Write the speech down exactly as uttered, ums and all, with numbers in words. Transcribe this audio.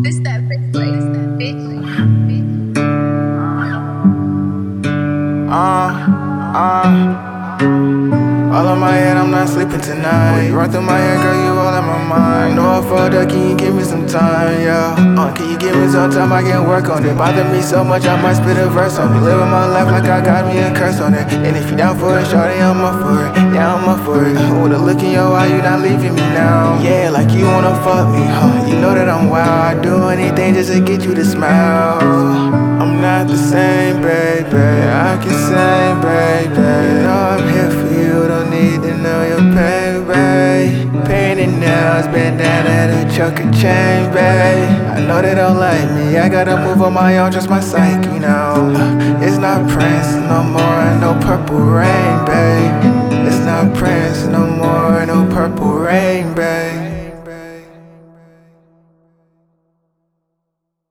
This that bitch play, this that bitch. Uh, uh, all on my head, I'm not sleeping tonight. You run through my head, girl, you all in my mind. Know I fucked up, can you give me some time, yeah? Uh, can you give me some time, I can work on it. Bother me so much, I might spit a verse on it. Living my life like I got me a curse on it. And if you down for it, shawty, I'm up for it. Yeah, I'm up for it. With a look in your eye, you not leaving me now. Yeah, like you wanna fuck me, huh? You know that I'm wild. I'd do anything just to get you to smile. I'm not the same, baby. I can sing, baby. You know I'm here for you. Don't need to know your pain, babe. Painted nails, bandana, a chuck and chain, babe. I know they don't like me. I gotta move on my own, just my psyche now. It's not Prince no more, no purple rain, babe. It's not Prince no more, no purple rain, babe.